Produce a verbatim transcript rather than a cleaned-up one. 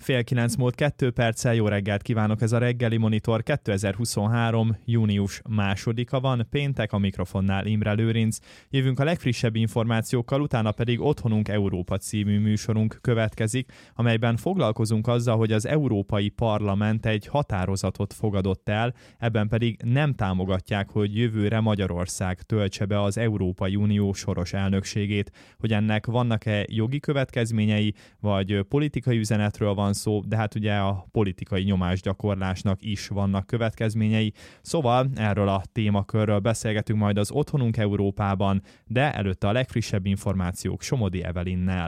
Fél kilenc múlt kettő perccel, jó reggelt kívánok, ez a Reggeli Monitor kétezer-huszonhárom. június másodika van, péntek, a mikrofonnál Imre Lőrinc. Jövünk a legfrissebb információkkal, utána pedig Otthonunk Európa című műsorunk következik, amelyben foglalkozunk azzal, hogy az Európai Parlament egy határozatot fogadott el, ebben pedig nem támogatják, hogy jövőre Magyarország töltse be az Európai Unió soros elnökségét. Hogy ennek vannak-e jogi következményei, vagy politikai üzenetről van szó, de hát ugye a politikai nyomásgyakorlásnak is vannak következményei. Szóval erről a témakörről beszélgetünk majd az Otthonunk Európában, de előtte a legfrissebb információk Somodi Evelinnel.